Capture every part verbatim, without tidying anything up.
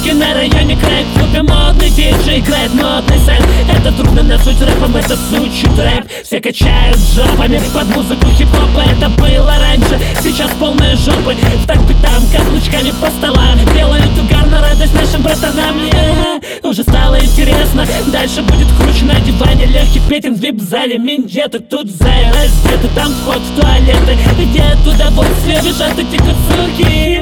тусовки на районе край. В клубе модный диджей играет модный сет. Это трудно назвать рэпом, это сучий трэп. Все качают жопами под музыку хип-хопа. Это было раньше, сейчас полные жопы. В так битам каблучками по столам делают угар на радость нашим братанам. Yeah. Уже стало интересно, дальше будет круче. На диване легкий петинг в вип-зале. Миндеты тут зая раздеты, там вход в туалеты, где от удовольствия бежат эти куцуки.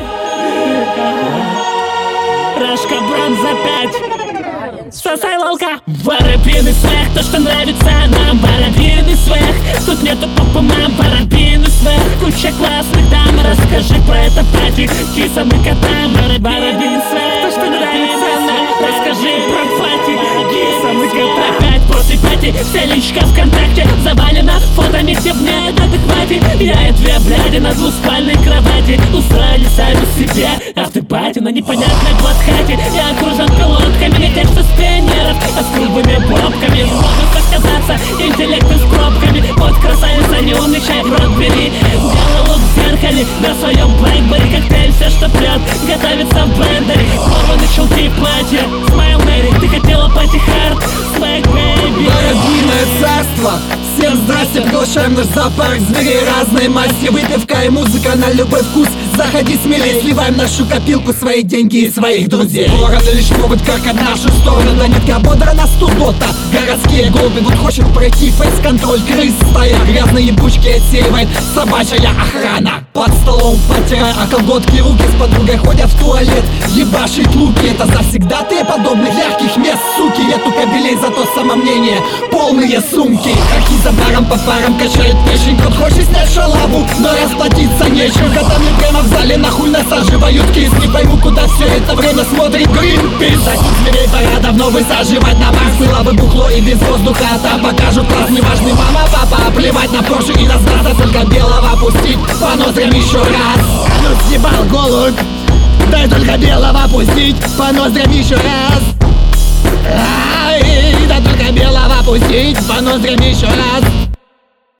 Рашка Брон за пять. Сосай лолка. Воробьиный смех, то, что нравится нам. Воробьиный смех, тут нету попы мам. Воробьиный смех, куча классных дам. Расскажи про это пати кисам и котам. Воробьиный смех, то, что нравится нам. Расскажи про пати кисам и котам. Опять после пати, вся личка ВКонтакте завалена фотами, где мне это хватит. Я и две бляди на двуспальной кровати устроили сами себе автопати на непонятной платхате. Я окружен колодками летящих с пионеров, а с круглыми пробками могут показаться интеллектом с пробками. Вот красавица, не умничай, в рот бери. Белый лук в зеркале на своем блэкбери. Коктейль, все, что прет, готовится в блендере. Порваны чулки и платье, смайл Мэри. Ты хотела пати хард, свэг бэйби. Воробьиное царство. Всем здрасте, приглашаем наш зоопарк зверей разной масти. Выпивка и музыка на любой вкус. Заходи смелее, сливаем нашу копилку, свои деньги и своих друзей. Вороны лишь могут каркать нашу сторону. Да нитка бодра на студота. Городские голуби, вот хочет пройти фейс-контроль. Крыс стоя, грязные ебучки отсеивает собачья охрана. Под столом потирая, а колготки руки с подругой ходят в туалет. Ебашит луки, это завсегдатые подобных ярких мест, суки. Нету кабелей, зато самомнение, полные сумки. Хаки за баром по парам качает печень. Кот хочет снять шалаву, но расплатиться нечем. Котами прямо в зале нахуй насаживают кис. Не пойму, куда все это время смотрит Гринпис. Таких зверей пора давно высаживать на Марс. Было бы бухло и без воздуха, а там покажут класс. Неважный мама, папа, плевать на Порше и на Стаса. Только белого пустить по ноздрям еще раз. А ну съебал голубь, дай только белого пустить по ноздрям еще раз. Ай, да только белого пустить по ноздрям еще раз.